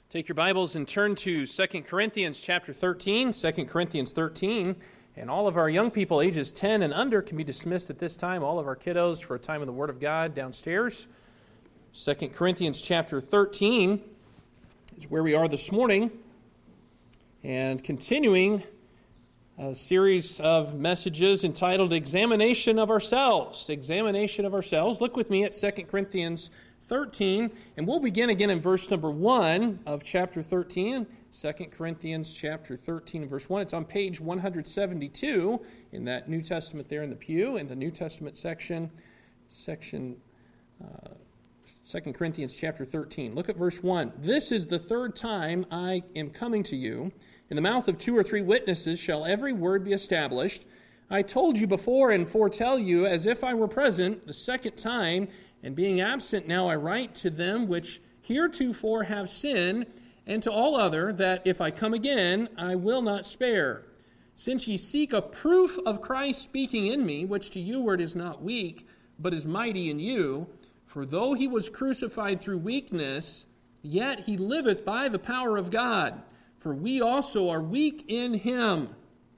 Take your Bibles and turn to 2 Corinthians chapter 13, 2 Corinthians 13. And all of our young people ages 10 and under can be dismissed at this time. All of our kiddos for a time in the Word of God downstairs. 2 Corinthians chapter 13 is where we are this morning. And continuing a series of messages entitled Examination of Ourselves. Examination of Ourselves. Look with me at 2 Corinthians 13, and we'll begin again in verse number 1 of chapter 13, 2 Corinthians chapter 13, verse 1. It's on page 172 in that New Testament there in the pew, in the New Testament section 2 Corinthians chapter 13. Look at verse 1. This is the third time I am coming to you. In the mouth of 2 or 3 witnesses shall every word be established. I told you before and foretell you as if I were present the second time, and being absent now I write to them which heretofore have sinned, and to all other, that if I come again, I will not spare. Since ye seek a proof of Christ speaking in me, which to you word is not weak, but is mighty in you, for though he was crucified through weakness, yet he liveth by the power of God. For we also are weak in him,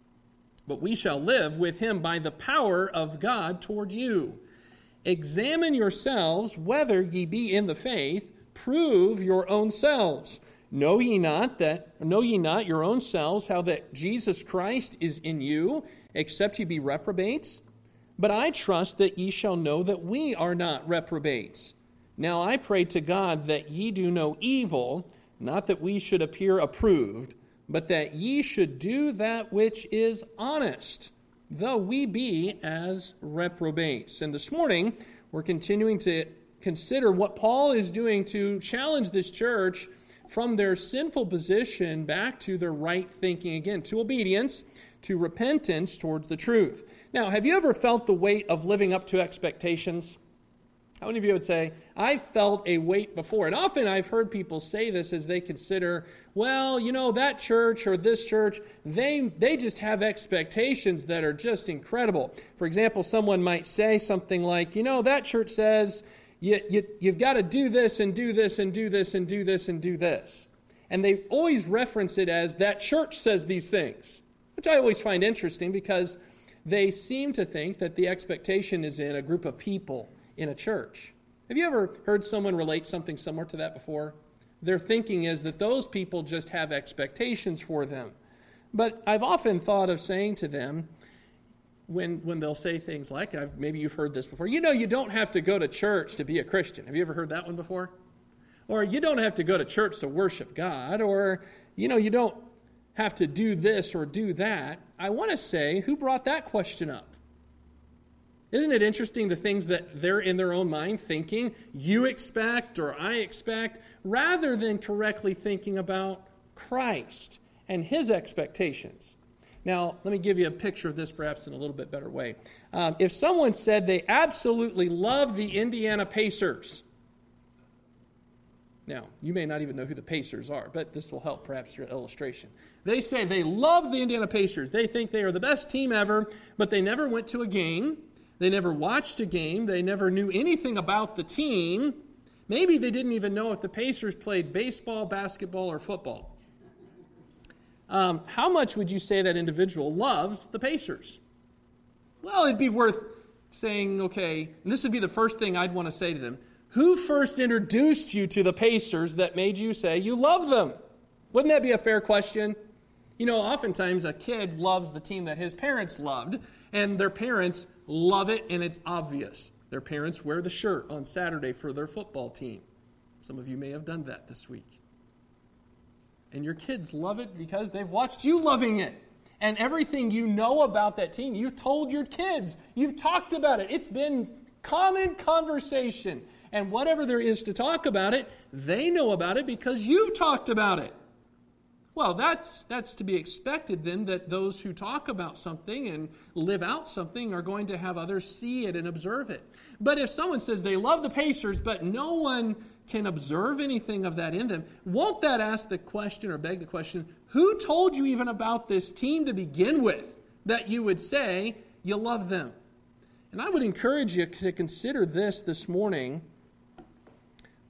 but we shall live with him by the power of God toward you. Examine yourselves whether ye be in the faith. Prove your own selves. Know ye not your own selves how that Jesus Christ is in you, except ye be reprobates? But I trust that ye shall know that we are not reprobates. Now I pray to God that ye do no evil, not that we should appear approved, but that ye should do that which is honest, though we be as reprobates. And this morning, we're continuing to consider what Paul is doing to challenge this church from their sinful position back to their right thinking again, to obedience, to repentance towards the truth. Now, have you ever felt the weight of living up to expectations? How many of you would say, I felt a weight before? And often I've heard people say this as they consider, well, you know, that church or this church, they just have expectations that are just incredible. For example, someone might say something like, you know, that church says you've got to do this and do this and do this and do this and do this. And they always reference it as that church says these things, which I always find interesting because they seem to think that the expectation is in a group of people in a church. Have you ever heard someone relate something similar to that before? Their thinking is that those people just have expectations for them. But I've often thought of saying to them, when they'll say things like, maybe you've heard this before, you know, you don't have to go to church to be a Christian. Have you ever heard that one before? Or you don't have to go to church to worship God. Or, you know, you don't have to do this or do that. I want to say, who brought that question up? Isn't it interesting the things that they're in their own mind thinking you expect or I expect, rather than correctly thinking about Christ and his expectations? Now, let me give you a picture of this perhaps in a little bit better way. If someone said they absolutely love the Indiana Pacers, now, you may not even know who the Pacers are, but this will help perhaps your illustration. They say they love the Indiana Pacers. They think they are the best team ever, but they never went to a game. They never watched a game. They never knew anything about the team. Maybe they didn't even know if the Pacers played baseball, basketball, or football. How much would you say that individual loves the Pacers? Well, it'd be worth saying, okay, and this would be the first thing I'd want to say to them. Who first introduced you to the Pacers that made you say you love them? Wouldn't that be a fair question? You know, oftentimes a kid loves the team that his parents loved, and their parents love it, and it's obvious. Their parents wear the shirt on Saturday for their football team. Some of you may have done that this week. And your kids love it because they've watched you loving it. And everything you know about that team, you've told your kids. You've talked about it. It's been common conversation. And whatever there is to talk about it, they know about it because you've talked about it. Well, that's to be expected then, that those who talk about something and live out something are going to have others see it and observe it. But if someone says they love the Pacers, but no one can observe anything of that in them, won't that ask the question or beg the question, who told you even about this team to begin with that you would say you love them? And I would encourage you to consider this morning.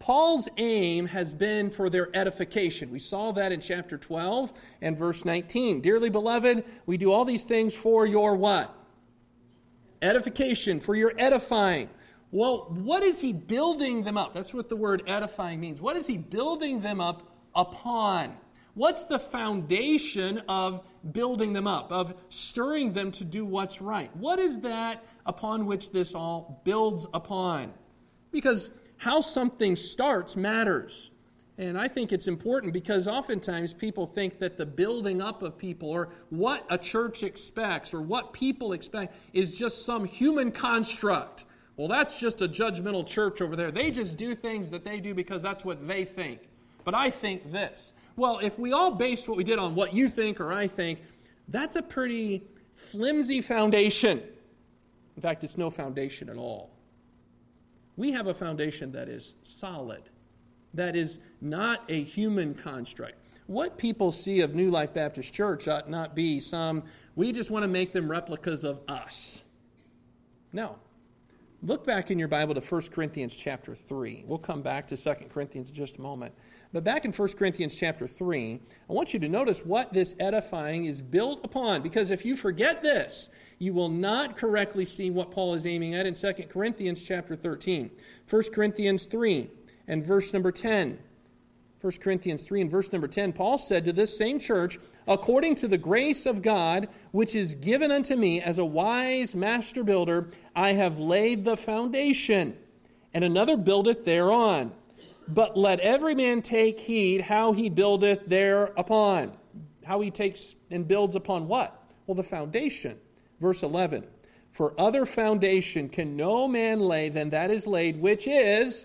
Paul's aim has been for their edification. We saw that in chapter 12 and verse 19. Dearly beloved, we do all these things for your what? Edification, for your edifying. Well, what is he building them up? That's what the word edifying means. What is he building them up upon? What's the foundation of building them up, of stirring them to do what's right? What is that upon which this all builds upon? Because how something starts matters. And I think it's important because oftentimes people think that the building up of people or what a church expects or what people expect is just some human construct. Well, that's just a judgmental church over there. They just do things that they do because that's what they think. But I think this. Well, if we all based what we did on what you think or I think, that's a pretty flimsy foundation. In fact, it's no foundation at all. We have a foundation that is solid, that is not a human construct. What people see of New Life Baptist Church ought not be we just want to make them replicas of us. No. Look back in your Bible to 1 Corinthians chapter 3. We'll come back to 2 Corinthians in just a moment. But back in 1 Corinthians chapter 3, I want you to notice what this edifying is built upon. Because if you forget this, you will not correctly see what Paul is aiming at in 2 Corinthians chapter 13. 1 Corinthians 3 and verse number 10. 1 Corinthians 3 and verse number 10, Paul said to this same church, according to the grace of God, which is given unto me as a wise master builder, I have laid the foundation, and another buildeth thereon. But let every man take heed how he buildeth thereupon. How he takes and builds upon what? Well, the foundation. Verse 11, for other foundation can no man lay than that is laid, which is,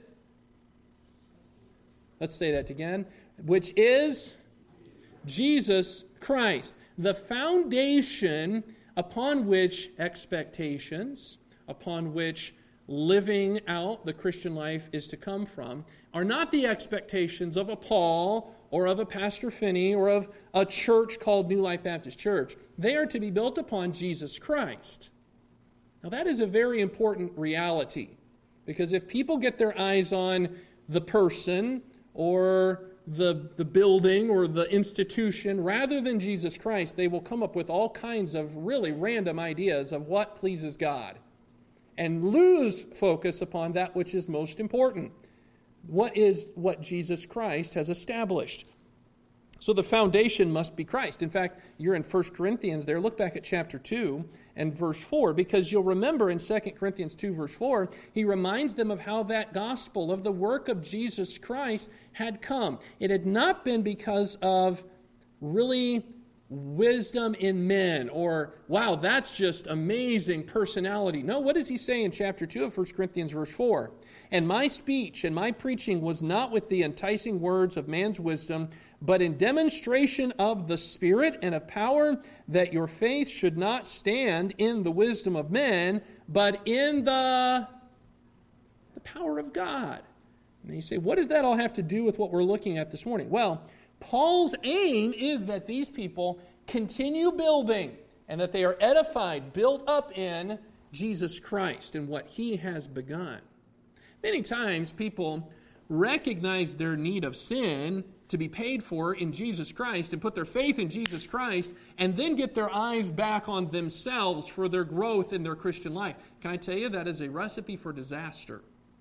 let's say that again, which is Jesus Christ. The foundation upon which expectations, upon which living out the Christian life is to come from, are not the expectations of a Paul or of a Pastor Finney or of a church called New Life Baptist Church. They are to be built upon Jesus Christ. Now that is a very important reality, because if people get their eyes on the person or the building or the institution rather than Jesus Christ, they will come up with all kinds of really random ideas of what pleases God and lose focus upon that which is most important. What Jesus Christ has established. So the foundation must be Christ. In fact, you're in 1 Corinthians there. Look back at chapter 2 and verse 4, because you'll remember in 2 Corinthians 2 verse 4, he reminds them of how that gospel of the work of Jesus Christ had come. It had not been because of really wisdom in men or, wow, that's just amazing personality. No, what does he say in chapter 2 of 1 Corinthians verse 4? And my speech and my preaching was not with the enticing words of man's wisdom, but in demonstration of the Spirit and of power, that your faith should not stand in the wisdom of men, but in the power of God. And you say, what does that all have to do with what we're looking at this morning? Well, Paul's aim is that these people continue building and that they are edified, built up in Jesus Christ and what he has begun. Many times people recognize their need of sin to be paid for in Jesus Christ and put their faith in Jesus Christ and then get their eyes back on themselves for their growth in their Christian life. Can I tell you, that is a recipe for disaster.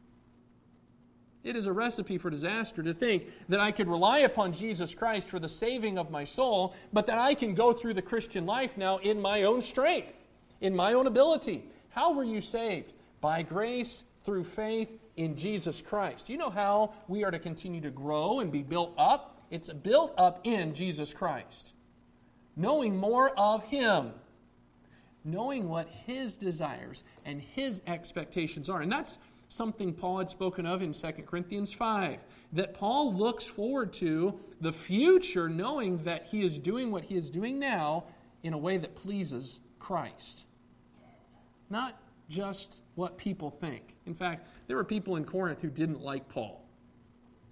It is a recipe for disaster to think that I could rely upon Jesus Christ for the saving of my soul, but that I can go through the Christian life now in my own strength, in my own ability. How were you saved? By grace, through faith in Jesus Christ. Do you know how we are to continue to grow and be built up? It's built up in Jesus Christ. Knowing more of Him. Knowing what His desires and His expectations are. And that's something Paul had spoken of in 2 Corinthians 5. That Paul looks forward to the future, knowing that he is doing what he is doing now in a way that pleases Christ. Not just what people think. In fact, there were people in Corinth who didn't like Paul.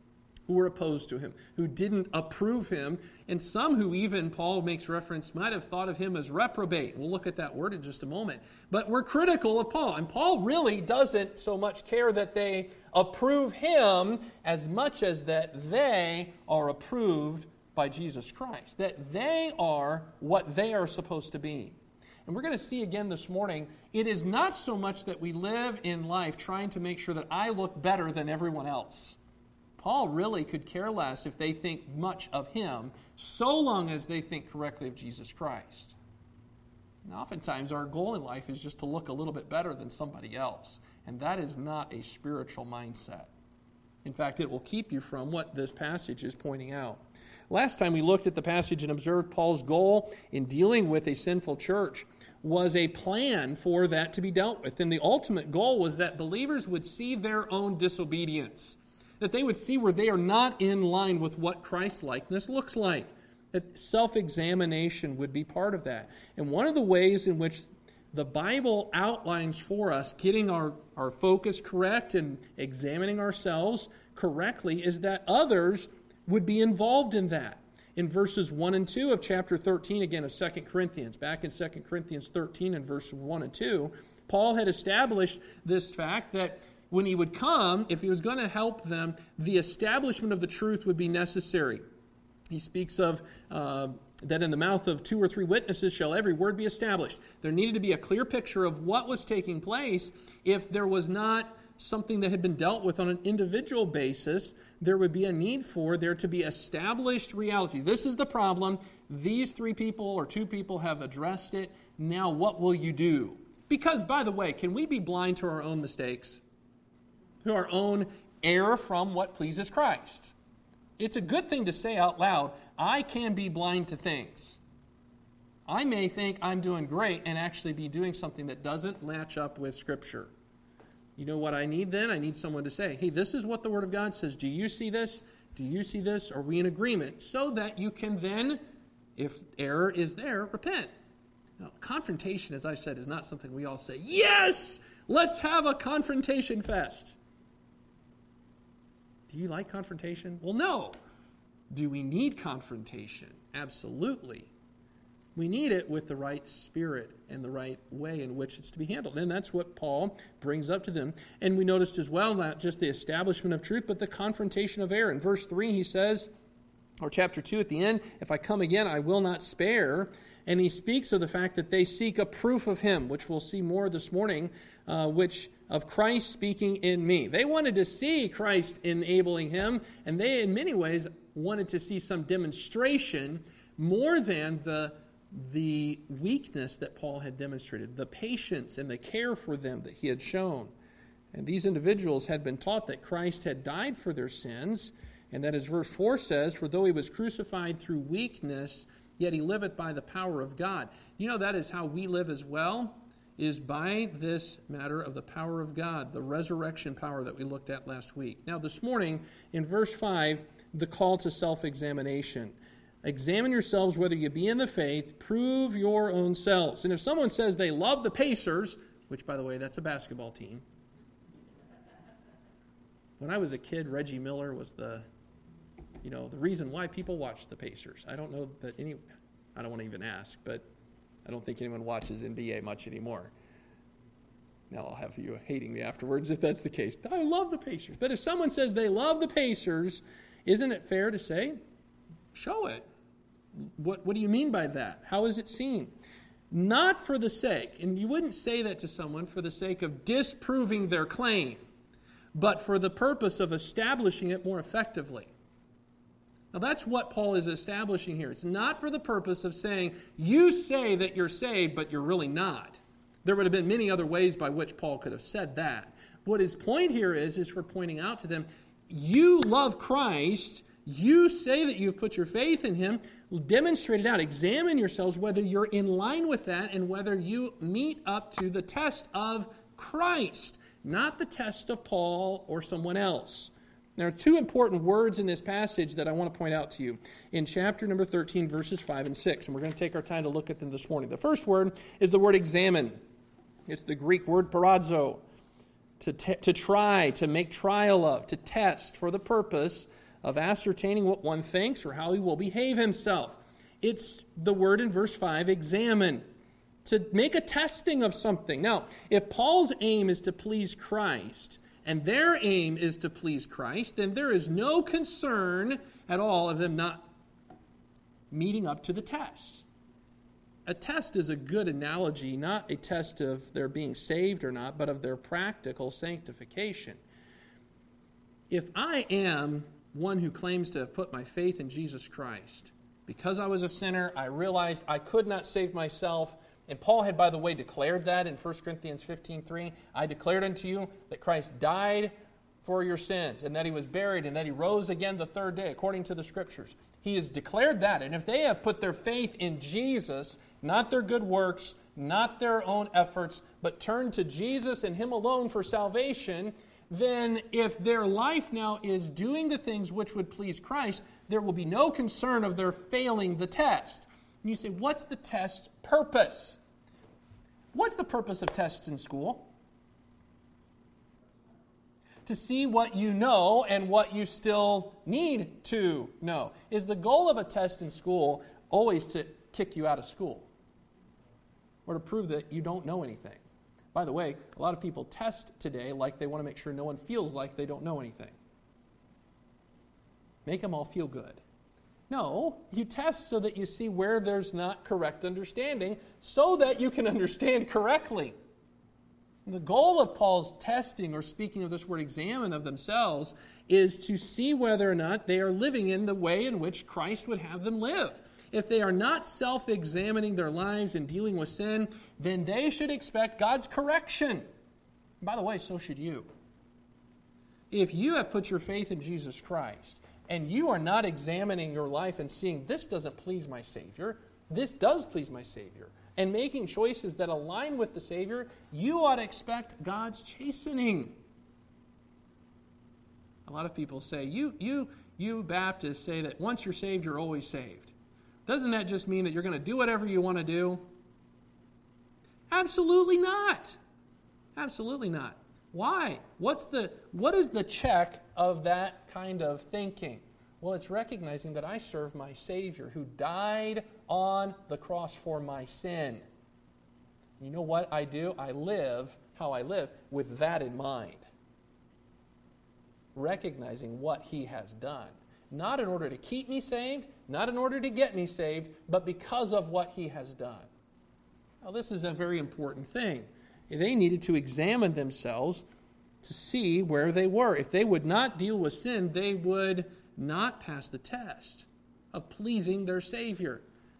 who were opposed to him, who didn't approve him, and some who even, Paul makes reference, might have thought of him as reprobate. We'll look at that word in just a moment. But we're critical of Paul, and Paul really doesn't so much care that they approve him as much as that they are approved by Jesus Christ, that they are what they are supposed to be. And we're going to see again this morning, it is not so much that we live in life trying to make sure that I look better than everyone else. Paul really could care less if they think much of him, so long as they think correctly of Jesus Christ. And oftentimes our goal in life is just to look a little bit better than somebody else, and that is not a spiritual mindset. In fact, it will keep you from what this passage is pointing out. Last time we looked at the passage and observed Paul's goal in dealing with a sinful church was a plan for that to be dealt with. And the ultimate goal was that believers would see their own disobedience, that they would see where they are not in line with what Christ-likeness looks like, that self-examination would be part of that. And one of the ways in which the Bible outlines for us getting our focus correct and examining ourselves correctly is that others would be involved in that. In verses 1 and 2 of chapter 13, again, of 2 Corinthians, back in 2 Corinthians 13 and verse 1 and 2, Paul had established this fact that when he would come, if he was going to help them, the establishment of the truth would be necessary. He speaks of that in the mouth of 2 or 3 witnesses shall every word be established. There needed to be a clear picture of what was taking place. If there was not something that had been dealt with on an individual basis, there would be a need for there to be established reality. This is the problem. These 3 people or 2 people have addressed it. Now what will you do? Because, by the way, can we be blind to our own mistakes? To our own error from what pleases Christ? It's a good thing to say out loud, I can be blind to things. I may think I'm doing great and actually be doing something that doesn't match up with Scripture. You know what I need then? I need someone to say, hey, this is what the Word of God says. Do you see this? Do you see this? Are we in agreement? So that you can then, if error is there, repent. Now, confrontation, as I said, is not something we all say, yes, let's have a confrontation fest. Do you like confrontation? Well, no. Do we need confrontation? Absolutely. We need it with the right spirit and the right way in which it's to be handled. And that's what Paul brings up to them. And we noticed as well not just the establishment of truth, but the confrontation of error. In verse 3, he says, or chapter 2 at the end, if I come again, I will not spare. And he speaks of the fact that they seek a proof of him, which we'll see more this morning, which of Christ speaking in me. They wanted to see Christ enabling him, and they in many ways wanted to see some demonstration more than the weakness that Paul had demonstrated, the patience and the care for them that he had shown. And these individuals had been taught that Christ had died for their sins, and that as verse 4 says, for though he was crucified through weakness, yet he liveth by the power of God. You know, that is how we live as well, is by this matter of the power of God, the resurrection power that we looked at last week. Now this morning, in verse 5, the call to self-examination. Examine yourselves whether you be in the faith, prove your own selves. And if someone says they love the Pacers, which by the way, that's a basketball team. When I was a kid, Reggie Miller was the reason why people watched the Pacers. I don't know that I don't want to even ask, but I don't think anyone watches NBA much anymore. Now I'll have you hating me afterwards if that's the case. I love the Pacers. But if someone says they love the Pacers, isn't it fair to say, show it? What do you mean by that? How is it seen? Not for the sake, and you wouldn't say that to someone for the sake of disproving their claim, but for the purpose of establishing it more effectively. Now that's what Paul is establishing here. It's not for the purpose of saying, you say that you're saved, but you're really not. There would have been many other ways by which Paul could have said that. What his point here is for pointing out to them, you love Christ, you say that you've put your faith in him, demonstrate it out. Examine yourselves whether you're in line with that and whether you meet up to the test of Christ, not the test of Paul or someone else. There are 2 important words in this passage that I want to point out to you in chapter number 13, verses 5 and 6, and we're going to take our time to look at them this morning. The first word is the word examine. It's the Greek word paradzo, to try, to make trial of, to test for the purpose of ascertaining what one thinks or how he will behave himself. It's the word in verse 5, examine, to make a testing of something. Now, if Paul's aim is to please Christ, and their aim is to please Christ, then there is no concern at all of them not meeting up to the test. A test is a good analogy, not a test of their being saved or not, but of their practical sanctification. If I am one who claims to have put my faith in Jesus Christ, because I was a sinner, I realized I could not save myself, and Paul had, by the way, declared that in 1 Corinthians 15:3. I declared unto you that Christ died for your sins, and that he was buried, and that he rose again the third day, according to the Scriptures. He has declared that. And if they have put their faith in Jesus, not their good works, not their own efforts, but turned to Jesus and him alone for salvation, then if their life now is doing the things which would please Christ, there will be no concern of their failing the test. And you say, what's the test purpose? What's the purpose of tests in school? To see what you know and what you still need to know. Is the goal of a test in school always to kick you out of school? Or to prove that you don't know anything? By the way, a lot of people test today like they want to make sure no one feels like they don't know anything. Make them all feel good. No, you test so that you see where there's not correct understanding so that you can understand correctly. And the goal of Paul's testing, or speaking of this word examine of themselves, is to see whether or not they are living in the way in which Christ would have them live. If they are not self-examining their lives and dealing with sin, then they should expect God's correction. And by the way, so should you. If you have put your faith in Jesus Christ, and you are not examining your life and seeing, this doesn't please my Savior, this does please my Savior, and making choices that align with the Savior, you ought to expect God's chastening. A lot of people say, you Baptists say that once you're saved, you're always saved. Doesn't that just mean that you're going to do whatever you want to do? Absolutely not. Absolutely not. Why? What is the check of that kind of thinking? Well, it's recognizing that I serve my Savior who died on the cross for my sin. You know what I do? I live how I live with that in mind. Recognizing what He has done. Not in order to keep me saved, not in order to get me saved, but because of what He has done. Now, this is a very important thing. They needed to examine themselves to see where they were. If they would not deal with sin, they would not pass the test of pleasing their Savior.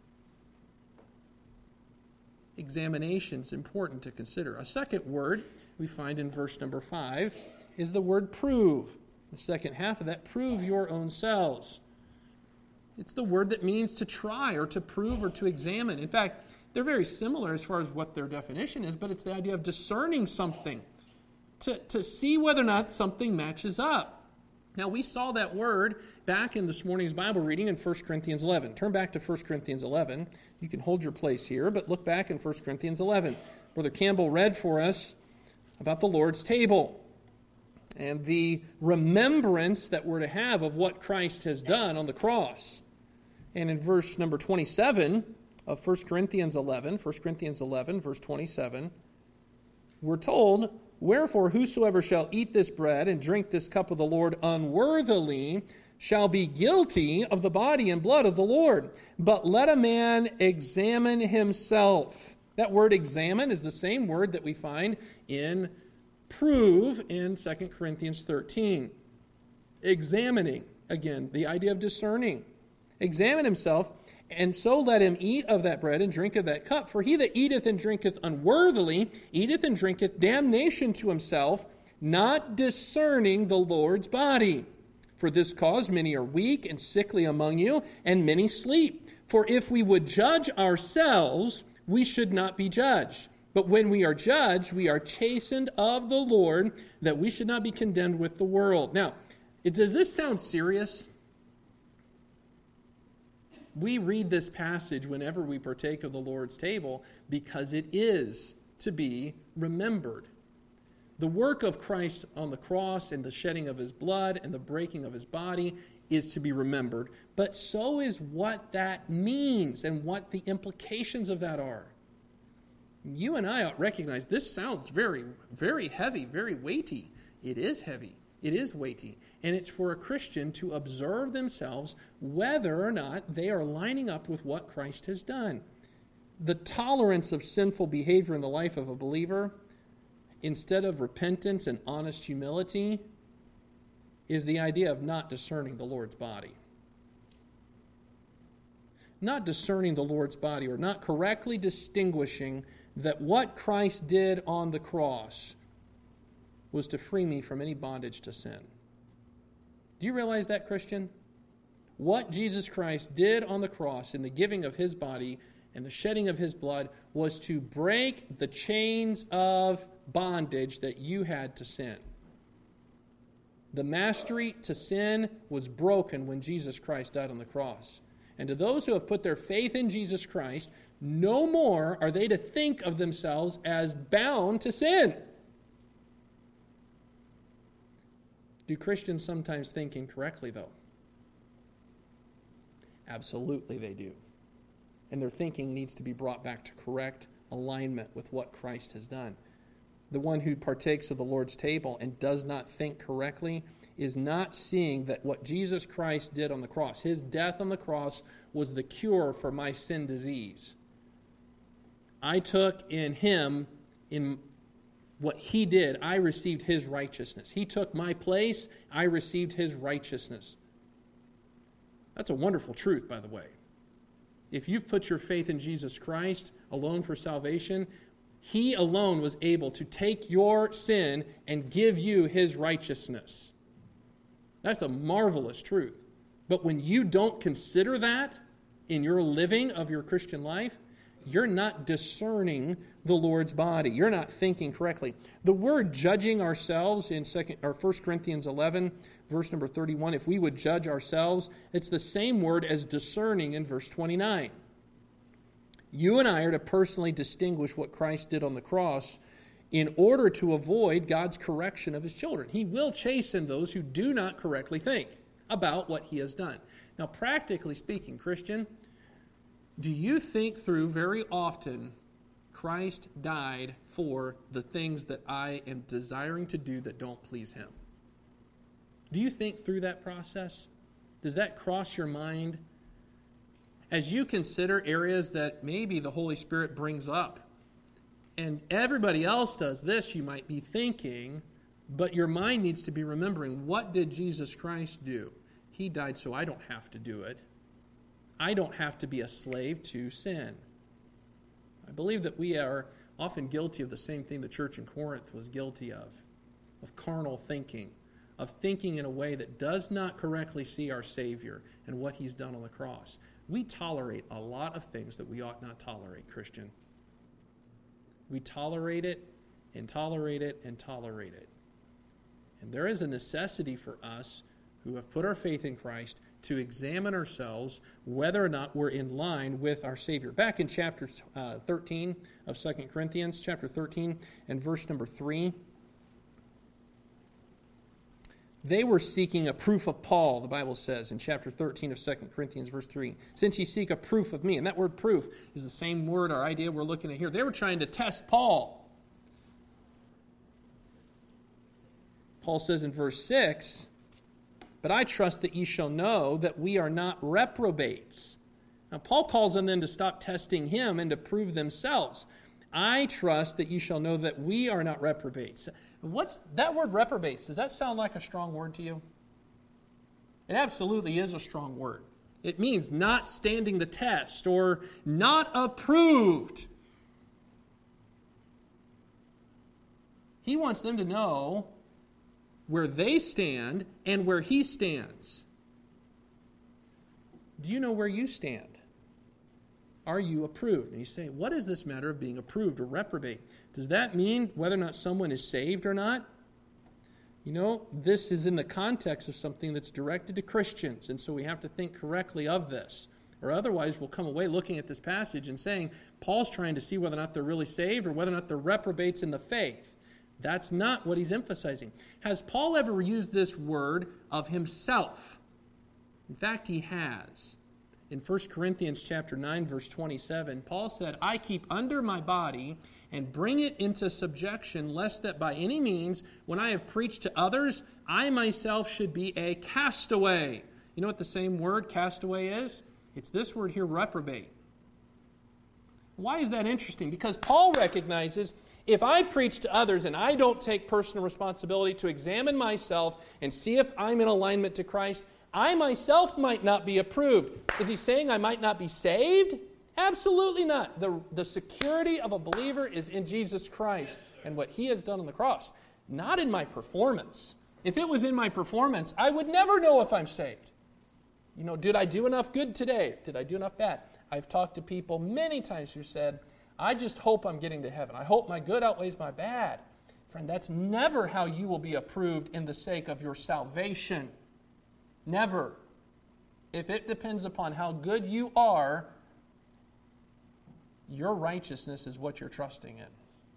Examination is important to consider. A second word we find in verse number 5 is the word prove. The second half of that, prove your own selves. It's the word that means to try or to prove or to examine. In fact, they're very similar as far as what their definition is, but it's the idea of discerning something, to see whether or not something matches up. Now, we saw that word back in this morning's Bible reading in 1 Corinthians 11. Turn back to 1 Corinthians 11. You can hold your place here, but look back in 1 Corinthians 11. Brother Campbell read for us about the Lord's table and the remembrance that we're to have of what Christ has done on the cross. And in verse number 27 of 1 Corinthians 11, verse 27, we're told, wherefore whosoever shall eat this bread and drink this cup of the Lord unworthily shall be guilty of the body and blood of the Lord. But let a man examine himself. That word examine is the same word that we find in prove in 2 Corinthians 13. Examining, again, the idea of discerning. Examine himself, and so let him eat of that bread and drink of that cup. For he that eateth and drinketh unworthily, eateth and drinketh damnation to himself, not discerning the Lord's body. For this cause many are weak and sickly among you, and many sleep. For if we would judge ourselves, we should not be judged. But when we are judged, we are chastened of the Lord, that we should not be condemned with the world. Now, does this sound serious? We read this passage whenever we partake of the Lord's table because it is to be remembered. The work of Christ on the cross and the shedding of his blood and the breaking of his body is to be remembered, but so is what that means and what the implications of that are. You and I recognize this sounds very, very heavy, very weighty. It is heavy. It is weighty. And it's for a Christian to observe themselves whether or not they are lining up with what Christ has done. The tolerance of sinful behavior in the life of a believer, instead of repentance and honest humility, is the idea of not discerning the Lord's body. Not discerning the Lord's body, or not correctly distinguishing that what Christ did on the cross was to free me from any bondage to sin. Do you realize that, Christian? What Jesus Christ did on the cross in the giving of his body and the shedding of his blood was to break the chains of bondage that you had to sin. The mastery to sin was broken when Jesus Christ died on the cross. And to those who have put their faith in Jesus Christ, no more are they to think of themselves as bound to sin. Do Christians sometimes think incorrectly, though? Absolutely they do. And their thinking needs to be brought back to correct alignment with what Christ has done. The one who partakes of the Lord's table and does not think correctly is not seeing that what Jesus Christ did on the cross, his death on the cross, was the cure for my sin disease. I took in him, in what he did, I received his righteousness. He took my place, I received his righteousness. That's a wonderful truth, by the way. If you've put your faith in Jesus Christ alone for salvation, he alone was able to take your sin and give you his righteousness. That's a marvelous truth. But when you don't consider that in your living of your Christian life, you're not discerning the Lord's body. You're not thinking correctly. The word judging ourselves in 1 Corinthians 11, verse number 31, if we would judge ourselves, it's the same word as discerning in verse 29. You and I are to personally distinguish what Christ did on the cross in order to avoid God's correction of his children. He will chasten those who do not correctly think about what he has done. Now, practically speaking, Christian, do you think through very often Christ died for the things that I am desiring to do that don't please him? Do you think through that process? Does that cross your mind? As you consider areas that maybe the Holy Spirit brings up, and everybody else does this, you might be thinking, but your mind needs to be remembering, what did Jesus Christ do? He died so I don't have to do it. I don't have to be a slave to sin. I believe that we are often guilty of the same thing the church in Corinth was guilty of carnal thinking, of thinking in a way that does not correctly see our Savior and what he's done on the cross. We tolerate a lot of things that we ought not tolerate, Christian. We tolerate it and tolerate it and tolerate it. And there is a necessity for us who have put our faith in Christ to examine ourselves whether or not we're in line with our Savior. Back in chapter 13 of 2 Corinthians, chapter 13 and verse number 3, they were seeking a proof of Paul, the Bible says in chapter 13 of 2 Corinthians, verse 3. Since ye seek a proof of me, and that word proof is the same word or idea we're looking at here. They were trying to test Paul. Paul says in verse 6, but I trust that ye shall know that we are not reprobates. Now, Paul calls on them to stop testing him and to prove themselves. I trust that you shall know that we are not reprobates. What's that word reprobates? Does that sound like a strong word to you? It absolutely is a strong word. It means not standing the test or not approved. He wants them to know where they stand and where he stands. Do you know where you stand? Are you approved? And you say, what is this matter of being approved or reprobate? Does that mean whether or not someone is saved or not? You know, this is in the context of something that's directed to Christians, and so we have to think correctly of this. Or otherwise, we'll come away looking at this passage and saying, Paul's trying to see whether or not they're really saved or whether or not they're reprobates in the faith. That's not what he's emphasizing. Has Paul ever used this word of himself? In fact, he has. In 1 Corinthians chapter 9, verse 27, Paul said, I keep under my body and bring it into subjection, lest that by any means, when I have preached to others, I myself should be a castaway. You know what the same word castaway is? It's this word here, reprobate. Why is that interesting? Because Paul recognizes if I preach to others and I don't take personal responsibility to examine myself and see if I'm in alignment to Christ, I myself might not be approved. Is he saying I might not be saved? Absolutely not. The security of a believer is in Jesus Christ and what he has done on the cross, not in my performance. If it was in my performance, I would never know if I'm saved. You know, did I do enough good today? Did I do enough bad? I've talked to people many times who said, I just hope I'm getting to heaven. I hope my good outweighs my bad. Friend, that's never how you will be approved in the sake of your salvation. Never. If it depends upon how good you are, your righteousness is what you're trusting in.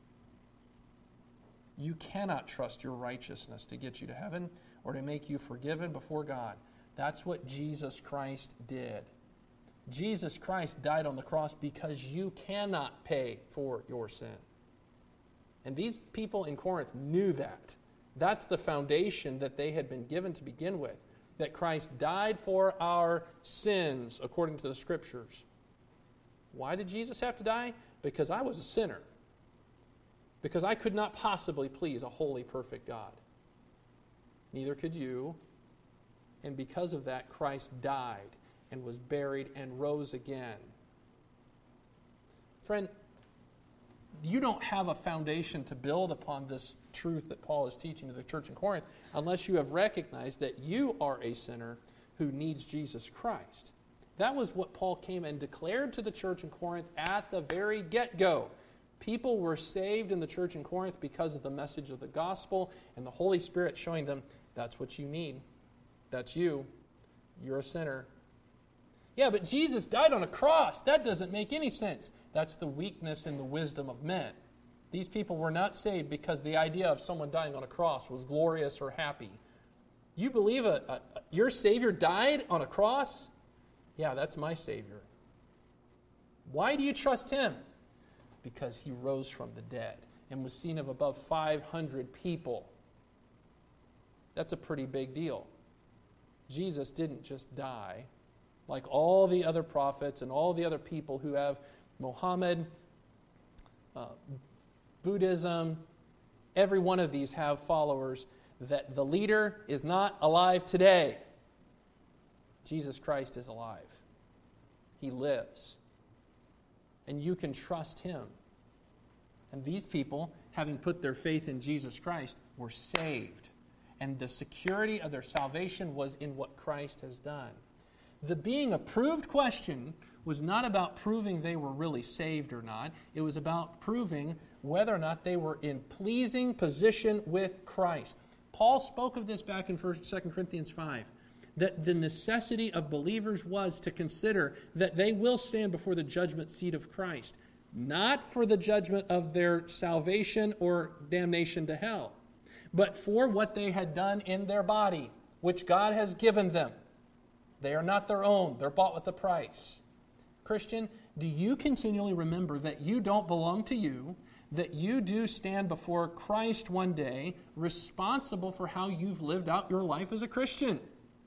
You cannot trust your righteousness to get you to heaven or to make you forgiven before God. That's what Jesus Christ did. Jesus Christ died on the cross because you cannot pay for your sin. And these people in Corinth knew that. That's the foundation that they had been given to begin with, that Christ died for our sins according to the Scriptures. Why did Jesus have to die? Because I was a sinner. Because I could not possibly please a holy, perfect God. Neither could you. And because of that, Christ died and was buried and rose again. Friend, you don't have a foundation to build upon this truth that Paul is teaching to the church in Corinth unless you have recognized that you are a sinner who needs Jesus Christ. That was what Paul came and declared to the church in Corinth at the very get-go. People were saved in the church in Corinth because of the message of the gospel and the Holy Spirit showing them that's what you need. That's you. You're a sinner. Yeah, but Jesus died on a cross. That doesn't make any sense. That's the weakness and the wisdom of men. These people were not saved because the idea of someone dying on a cross was glorious or happy. You believe your Savior died on a cross? Yeah, that's my Savior. Why do you trust Him? Because He rose from the dead and was seen of above 500 people. That's a pretty big deal. Jesus didn't just die like all the other prophets and all the other people who have Muhammad, Buddhism. Every one of these have followers that the leader is not alive today. Jesus Christ is alive. He lives. And you can trust Him. And these people, having put their faith in Jesus Christ, were saved. And the security of their salvation was in what Christ has done. The being approved question was not about proving they were really saved or not. It was about proving whether or not they were in pleasing position with Christ. Paul spoke of this back in 2 Corinthians 5, that the necessity of believers was to consider that they will stand before the judgment seat of Christ, not for the judgment of their salvation or damnation to hell, but for what they had done in their body, which God has given them. They are not their own. They're bought with a price. Christian, do you continually remember that you don't belong to you, that you do stand before Christ one day, responsible for how you've lived out your life as a Christian?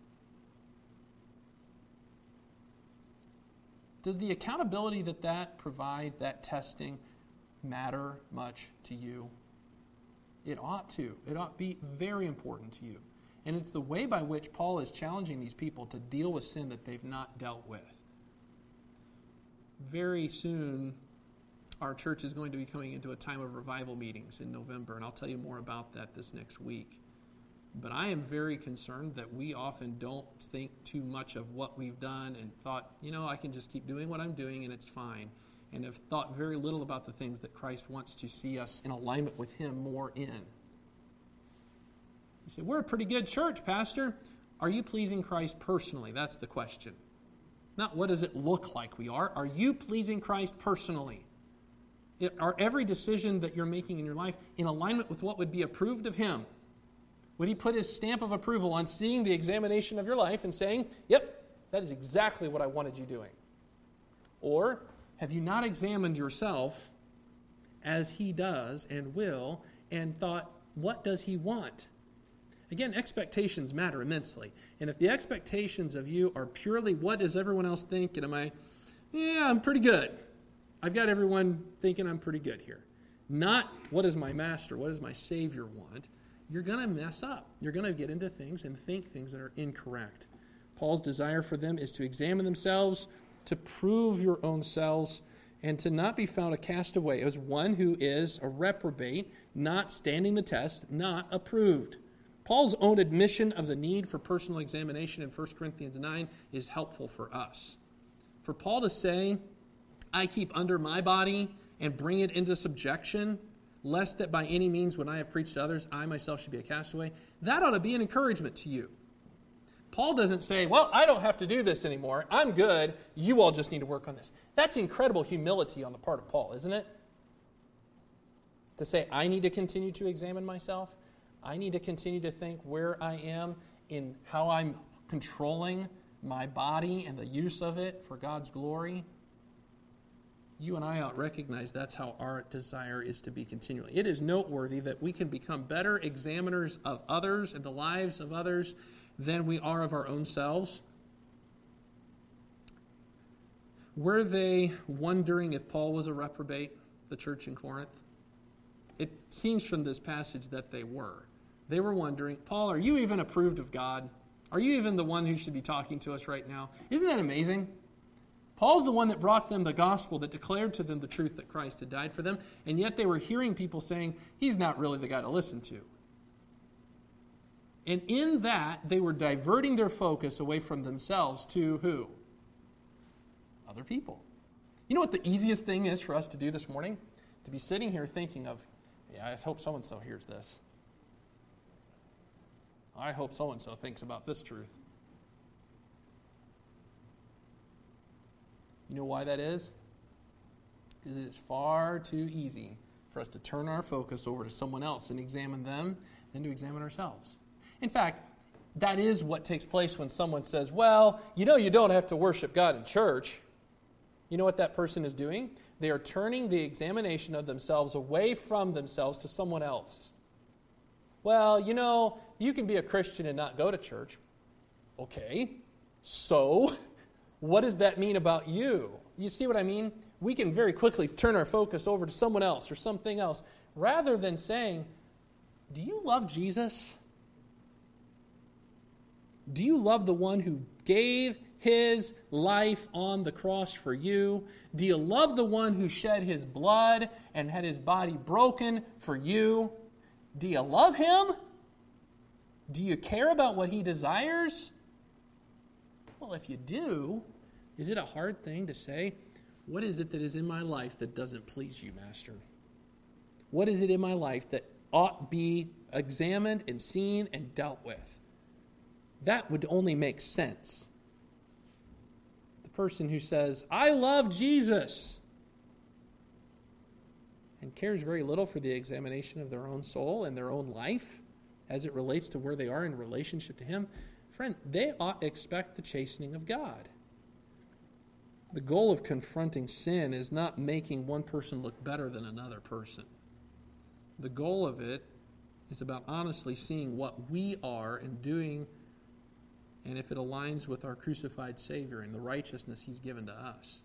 Does the accountability that provides, that testing, matter much to you? It ought to. It ought to be very important to you. And it's the way by which Paul is challenging these people to deal with sin that they've not dealt with. Very soon, our church is going to be coming into a time of revival meetings in November, and I'll tell you more about that this next week. But I am very concerned that we often don't think too much of what we've done and thought, I can just keep doing what I'm doing and it's fine, and have thought very little about the things that Christ wants to see us in alignment with Him more in. You say, we're a pretty good church, Pastor. Are you pleasing Christ personally? That's the question. Not what does it look like we are. Are you pleasing Christ personally? Are every decision that you're making in your life in alignment with what would be approved of Him? Would He put His stamp of approval on seeing the examination of your life and saying, yep, that is exactly what I wanted you doing? Or have you not examined yourself as He does and will and thought, what does He want? Again, expectations matter immensely. And if the expectations of you are purely, what does everyone else think? And I'm pretty good. I've got everyone thinking I'm pretty good here. Not, what does my master, what does my Savior want? You're going to mess up. You're going to get into things and think things that are incorrect. Paul's desire for them is to examine themselves, to prove your own selves, and to not be found a castaway as one who is a reprobate, not standing the test, not approved. Paul's own admission of the need for personal examination in 1 Corinthians 9 is helpful for us. For Paul to say, I keep under my body and bring it into subjection, lest that by any means when I have preached to others, I myself should be a castaway, that ought to be an encouragement to you. Paul doesn't say, well, I don't have to do this anymore. I'm good. You all just need to work on this. That's incredible humility on the part of Paul, isn't it? To say, I need to continue to examine myself. I need to continue to think where I am in how I'm controlling my body and the use of it for God's glory. You and I ought to recognize that's how our desire is to be continually. It is noteworthy that we can become better examiners of others and the lives of others than we are of our own selves. Were they wondering if Paul was a reprobate, the church in Corinth? It seems from this passage that they were. They were wondering, Paul, are you even approved of God? Are you even the one who should be talking to us right now? Isn't that amazing? Paul's the one that brought them the gospel, that declared to them the truth that Christ had died for them, and yet they were hearing people saying, he's not really the guy to listen to. And in that, they were diverting their focus away from themselves to who? Other people. You know what the easiest thing is for us to do this morning? To be sitting here thinking of, I hope so-and-so hears this. I hope so-and-so thinks about this truth. You know why that is? Because it is far too easy for us to turn our focus over to someone else and examine them than to examine ourselves. In fact, that is what takes place when someone says, well, you don't have to worship God in church. You know what that person is doing? They are turning the examination of themselves away from themselves to someone else. Well, you can be a Christian and not go to church. Okay, so what does that mean about you? You see what I mean? We can very quickly turn our focus over to someone else or something else, rather than saying, do you love Jesus? Do you love the one who gave his life on the cross for you? Do you love the one who shed his blood and had his body broken for you? Do you love him? Do you care about what he desires? Well, if you do, is it a hard thing to say, what is it that is in my life that doesn't please you, Master? What is it in my life that ought be examined and seen and dealt with? That would only make sense. The person who says, I love Jesus, and cares very little for the examination of their own soul and their own life as it relates to where they are in relationship to him, friend, they ought to expect the chastening of God. The goal of confronting sin is not making one person look better than another person. The goal of it is about honestly seeing what we are and doing, and if it aligns with our crucified Savior and the righteousness he's given to us.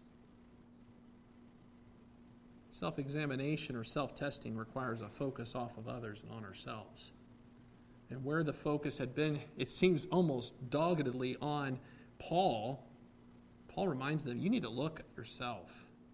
Self-examination or self-testing requires a focus off of others and on ourselves. And where the focus had been, it seems almost doggedly on Paul reminds them, you need to look at yourself.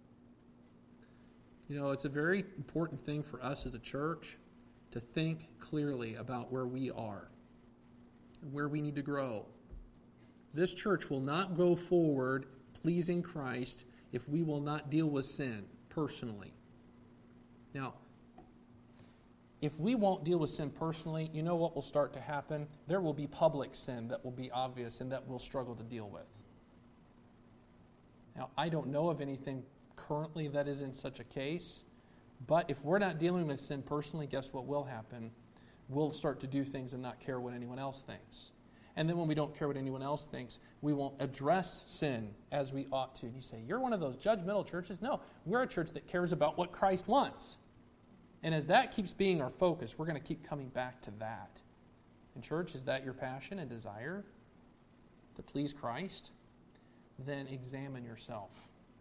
It's a very important thing for us as a church to think clearly about where we are and where we need to grow. This church will not go forward pleasing Christ if we will not deal with sin personally. Now, if we won't deal with sin personally, you know what will start to happen? There will be public sin that will be obvious and that we'll struggle to deal with. Now, I don't know of anything currently that is in such a case, But if we're not dealing with sin personally, guess what will happen? We'll start to do things and not care what anyone else thinks. And then when we don't care what anyone else thinks, we won't address sin as we ought to. And you say, you're one of those judgmental churches? No, we're a church that cares about what Christ wants. And as that keeps being our focus, we're going to keep coming back to that. And church, is that your passion and desire to please Christ? Then examine yourself.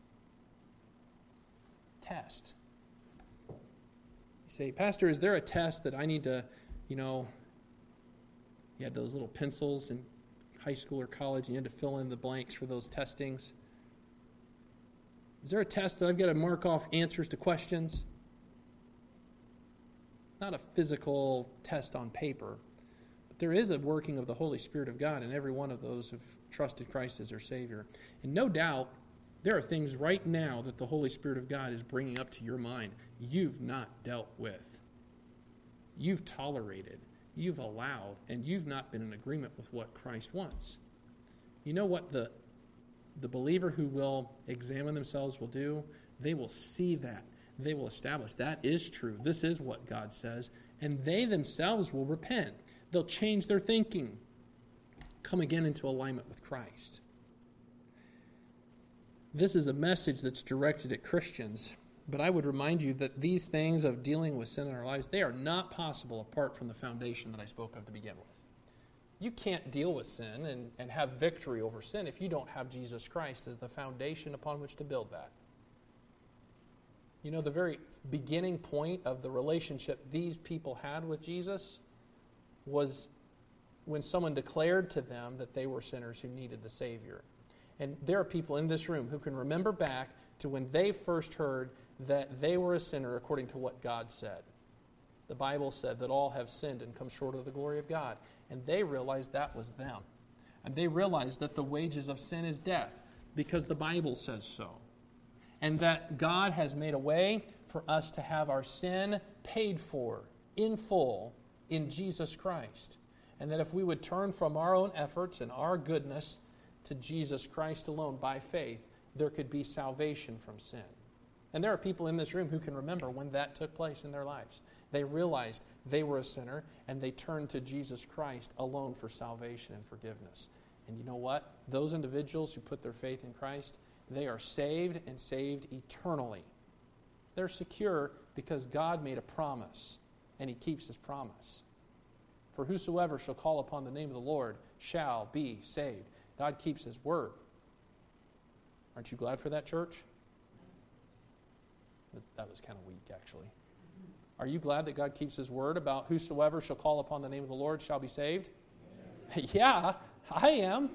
Test. You say, Pastor, is there a test that I need to, you had those little pencils in high school or college, and you had to fill in the blanks for those testings. Is there a test that I've got to mark off answers to questions? Not a physical test on paper, but there is a working of the Holy Spirit of God in every one of those who've trusted Christ as their Savior. And no doubt, there are things right now that the Holy Spirit of God is bringing up to your mind you've not dealt with. You've tolerated, you've allowed, and you've not been in agreement with what Christ wants. You know what the believer who will examine themselves will do? They will see that. They will establish that is true. This is what God says. And they themselves will repent. They'll change their thinking. Come again into alignment with Christ. This is a message that's directed at Christians. But I would remind you that these things of dealing with sin in our lives, they are not possible apart from the foundation that I spoke of to begin with. You can't deal with sin and have victory over sin if you don't have Jesus Christ as the foundation upon which to build that. You know, the very beginning point of the relationship these people had with Jesus was when someone declared to them that they were sinners who needed the Savior. And there are people in this room who can remember back to when they first heard that they were a sinner according to what God said. The Bible said that all have sinned and come short of the glory of God. And they realized that was them. And they realized that the wages of sin is death because the Bible says so. And that God has made a way for us to have our sin paid for in full in Jesus Christ. And that if we would turn from our own efforts and our goodness to Jesus Christ alone by faith, there could be salvation from sin. And there are people in this room who can remember when that took place in their lives. They realized they were a sinner and they turned to Jesus Christ alone for salvation and forgiveness. And you know what? Those individuals who put their faith in Christ, they are saved and saved eternally. They're secure because God made a promise and He keeps His promise. For whosoever shall call upon the name of the Lord shall be saved. God keeps His word. Aren't you glad for that, church? That was kind of weak, actually. Are you glad that God keeps His word about whosoever shall call upon the name of the Lord shall be saved? Yes. Yeah, I am.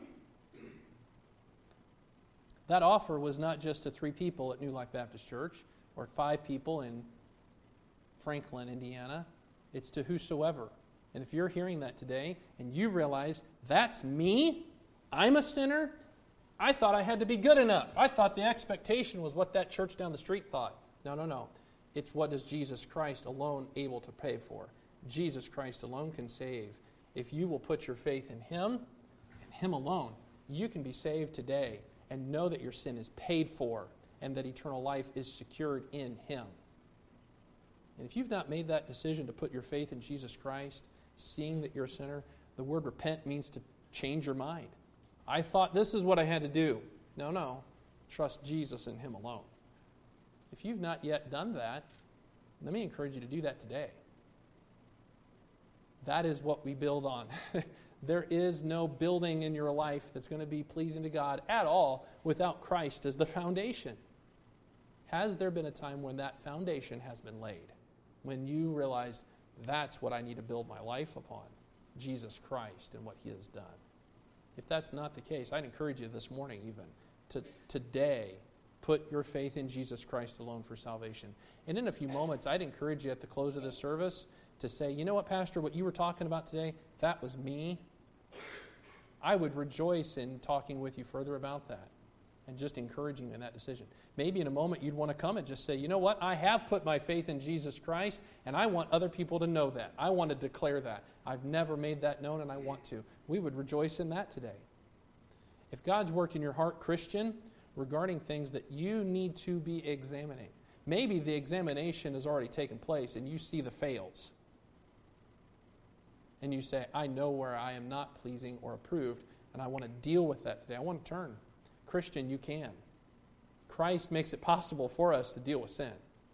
That offer was not just to 3 people at New Life Baptist Church or 5 people in Franklin, Indiana. It's to whosoever. And if you're hearing that today and you realize, that's me, I'm a sinner, I thought I had to be good enough. I thought the expectation was what that church down the street thought. No. It's what is Jesus Christ alone able to pay for. Jesus Christ alone can save. If you will put your faith in Him, and Him alone, you can be saved today and know that your sin is paid for and that eternal life is secured in Him. And if you've not made that decision to put your faith in Jesus Christ, seeing that you're a sinner, the word repent means to change your mind. I thought this is what I had to do. No. Trust Jesus and Him alone. If you've not yet done that, let me encourage you to do that today. That is what we build on. There is no building in your life that's going to be pleasing to God at all without Christ as the foundation. Has there been a time when that foundation has been laid? When you realized that's what I need to build my life upon? Jesus Christ and what He has done. If that's not the case, I'd encourage you this morning even to today put your faith in Jesus Christ alone for salvation. And in a few moments, I'd encourage you at the close of this service to say, you know what, Pastor, what you were talking about today, that was me. I would rejoice in talking with you further about that and just encouraging you in that decision. Maybe in a moment you'd want to come and just say, you know what, I have put my faith in Jesus Christ and I want other people to know that. I want to declare that. I've never made that known and I want to. We would rejoice in that today. If God's worked in your heart, Christian, regarding things that you need to be examining, Maybe the examination has already taken place and you see the fails. And you say, I know where I am not pleasing or approved, and I want to deal with that today. I want to turn. Christian, you can. Christ makes it possible for us to deal with sin,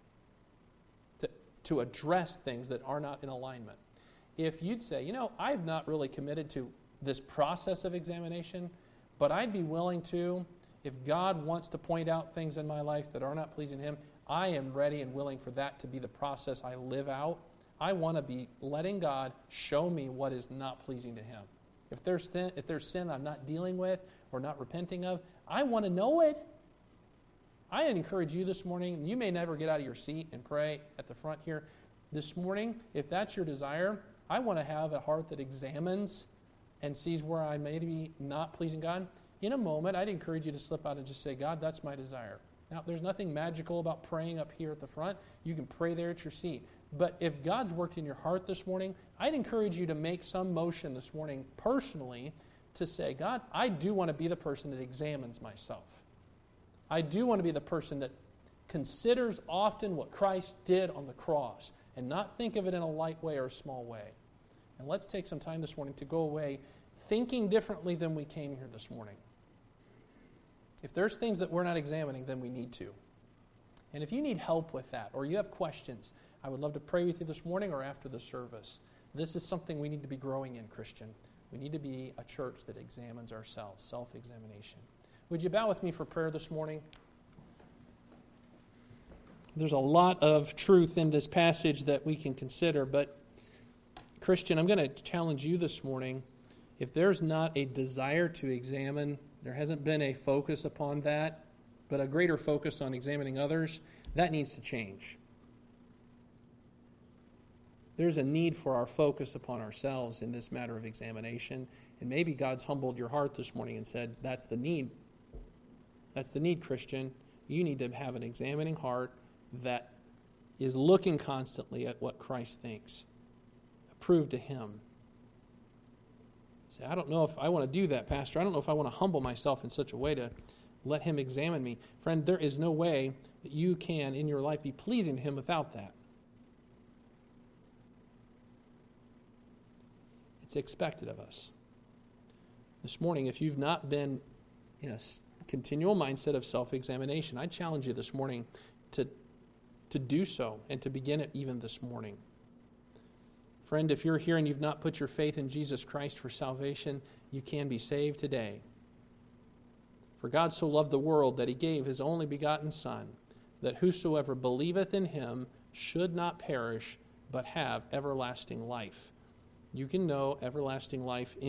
to address things that are not in alignment. If you'd say, I've not really committed to this process of examination, but I'd be willing to, if God wants to point out things in my life that are not pleasing to Him, I am ready and willing for that to be the process I live out. I want to be letting God show me what is not pleasing to Him. If there's sin I'm not dealing with or not repenting of, I want to know it. I encourage you this morning, you may never get out of your seat and pray at the front here. This morning, if that's your desire, I want to have a heart that examines and sees where I may be not pleasing God. In a moment, I'd encourage you to slip out and just say, God, that's my desire. Now, there's nothing magical about praying up here at the front. You can pray there at your seat. But if God's worked in your heart this morning, I'd encourage you to make some motion this morning personally to say, God, I do want to be the person that examines myself. I do want to be the person that considers often what Christ did on the cross and not think of it in a light way or a small way. And let's take some time this morning to go away thinking differently than we came here this morning. If there's things that we're not examining, then we need to. And if you need help with that or you have questions, I would love to pray with you this morning or after the service. This is something we need to be growing in, Christian. We need to be a church that examines ourselves, self-examination. Would you bow with me for prayer this morning? There's a lot of truth in this passage that we can consider, but Christian, I'm going to challenge you this morning. If there's not a desire to examine, there hasn't been a focus upon that, but a greater focus on examining others, that needs to change. There's a need for our focus upon ourselves in this matter of examination, and maybe God's humbled your heart this morning and said, that's the need. That's the need, Christian. You need to have an examining heart that is looking constantly at what Christ thinks. Approved to Him. Say, I don't know if I want to do that, Pastor. I don't know if I want to humble myself in such a way to let Him examine me. Friend, there is no way that you can, in your life, be pleasing to Him without that. It's expected of us. This morning, if you've not been in a continual mindset of self-examination, I challenge you this morning to do so and to begin it even this morning. Friend, if you're here and you've not put your faith in Jesus Christ for salvation, you can be saved today. For God so loved the world that He gave His only begotten Son, that whosoever believeth in Him should not perish, but have everlasting life. You can know everlasting life in